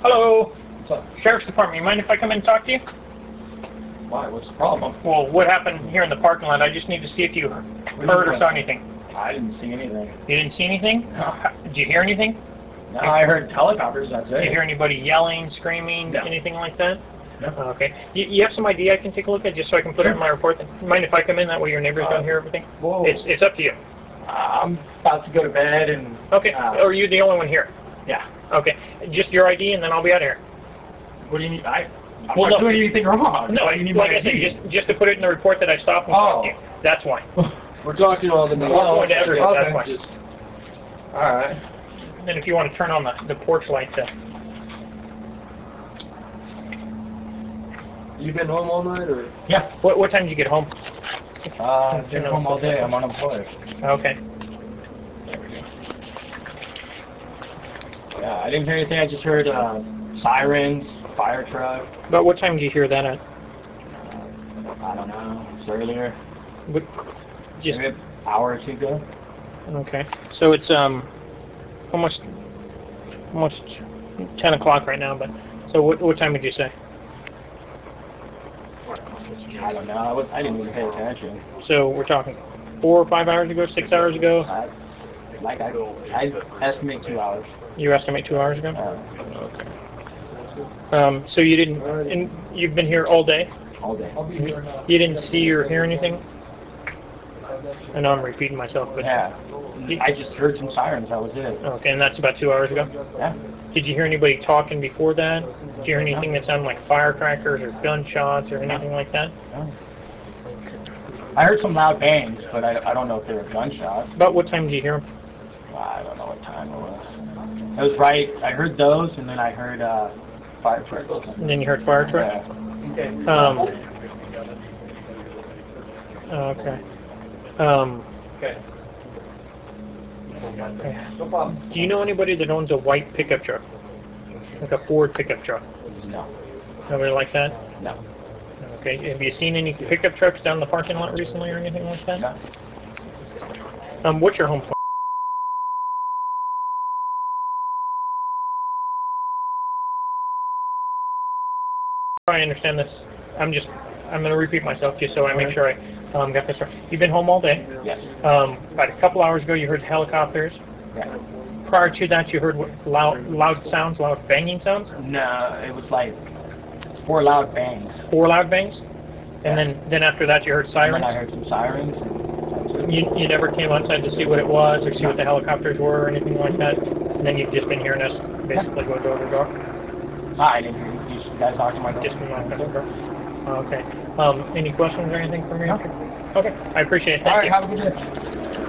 Hello. What's up? Sheriff's Department, you mind if I come in and talk to you? Why? What's the problem? Well, what happened here in the parking lot? I just need to see if you heard or saw anything. I didn't see anything. You didn't see anything? No. Did you hear anything? No, I heard helicopters, that's it. Did you hear anybody yelling, screaming, No. anything like that? No. Okay. You have some idea I can take a look at just so I can put it in my report? Mind if I come in? That way your neighbors don't hear everything? Whoa. It's up to you. I'm about to go to bed and... Okay. Or are you the only one here? Yeah. Okay. Just your ID and then I'll be out of here. What do you need? I'm Well, not no. doing anything wrong. No, Why do you need like my I said, ID? just to put it in the report that I stopped and talked to you. That's why. We're talking all the We're going to everyone, that's why. Just, Alright. And then if you want to turn on the porch light, you been home all night, or? Yeah. what time did you get home? I've been home all day. I'm unemployed. Okay. Yeah, I didn't hear anything. I just heard sirens, fire truck. But what time did you hear that at? I don't know. It's earlier. What, just Maybe an hour or two ago. okay. So it's almost 10 o'clock right now. But so what time did you say? I don't know. I didn't even pay attention. So we're talking 4 or 5 hours ago, 6 hours ago. I estimate 2 hours. You estimate 2 hours ago. Okay. So you didn't, and you've been here all day. All day. You didn't see or hear anything. I know I'm repeating myself, but Yeah. I just heard some sirens. That was it. okay, and that's about 2 hours ago. Yeah. Did you hear anybody talking before that? Did you hear anything that sounded like firecrackers or gunshots or anything like that? No. I heard some loud bangs, but I don't know if they were gunshots. About what time did you hear them? I don't know what time it was. It was right. I heard those, and then I heard fire trucks. And then you heard fire truck? Yeah. Okay. No problem. Do you know anybody that owns a white pickup truck? Like a Ford pickup truck? No. Nobody like that? No. Okay. Have you seen any pickup trucks down the parking lot recently or anything like that? No. What's your home phone? I understand this. I'm going to repeat myself just so I make sure I got this right. You've been home all day. Yes. About a couple hours ago, you heard helicopters. Yeah. Prior to that, you heard what, loud sounds, loud banging sounds? No, it was like 4 loud bangs. 4 loud bangs? And then after that, you heard And sirens? then I heard some sirens. And that's it. You never came outside to see what it was or see what the helicopters were or anything like that? And then you've just been hearing us basically go door to door? I didn't hear you. You guys knocked on my door. Just been knocking on the door. Okay. Any questions or anything from me? No. Okay. I appreciate it. Thank All right, you. have a good day.